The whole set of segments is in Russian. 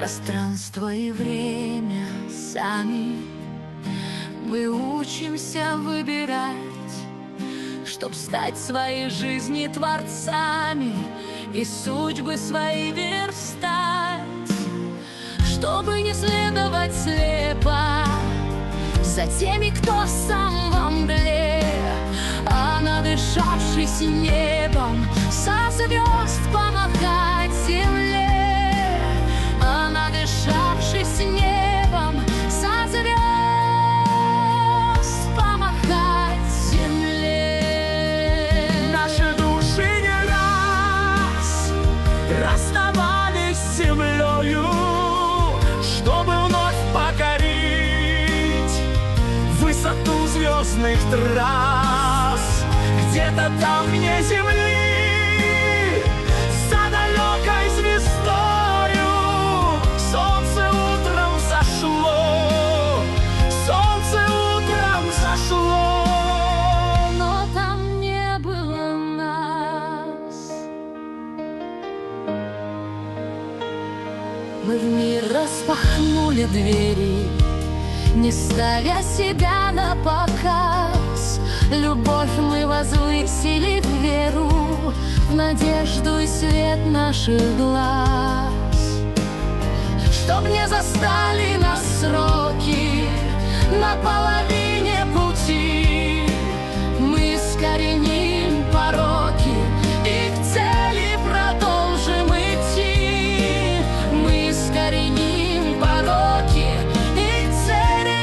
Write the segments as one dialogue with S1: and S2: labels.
S1: Пространство и время сами мы учимся выбирать, чтоб стать своей жизни творцами и судьбы свои верстать, чтобы не следовать слепо за теми, кто сам во мгле, а надышавшись небом, со звезд помахать земле. А надышавшись небом, со звезд помахать земле.
S2: Наши души не раз расставались с землею, чтобы вновь покорить высоту звездных трасс. Где-то там, вне земли, за далекой звездою, солнце утром зашло, солнце утром зашло.
S1: Но там не было нас. Мы в мир распахнули двери, не ставя себя на показ. Любовь мы возвысили в веру, в надежду и свет наших глаз. Чтоб не застали нас сроки на половине пути, мы искореним пороки и к цели продолжим идти. Мы искореним пороки и к цели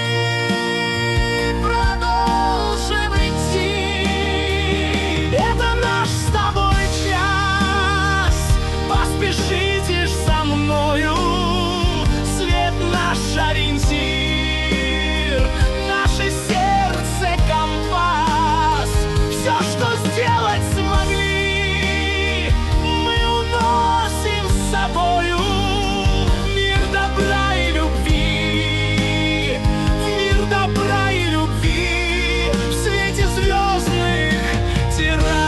S1: продолжим идти.
S2: Это наш с тобой час, поспешите ж со мною. Свет наш ориентир, наше сердце компас. Все, что сделать смогли, мы уносим с собою. Мир добра и любви, мир добра и любви в свете звездных террас.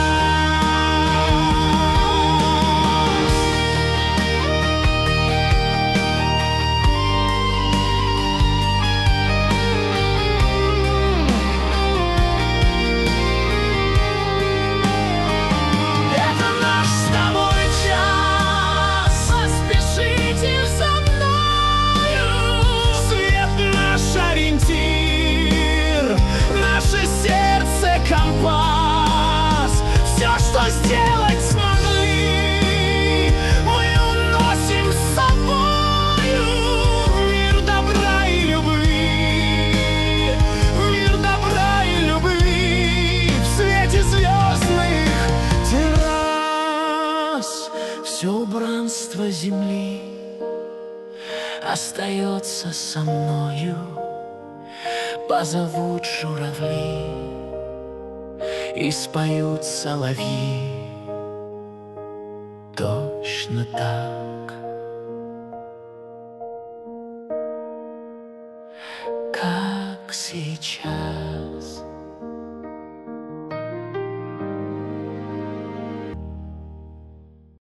S2: Это наш с тобой час, поспешите за мною. Свет наш ориентир, наше сердце компас. Все, что сделать смогли, мы уносим с собою. Мир добра и любви, мир добра и любви в свете звездных террас. Все убранство земли остается со мною. Позовут журавли и споют соловьи точно так, как сейчас.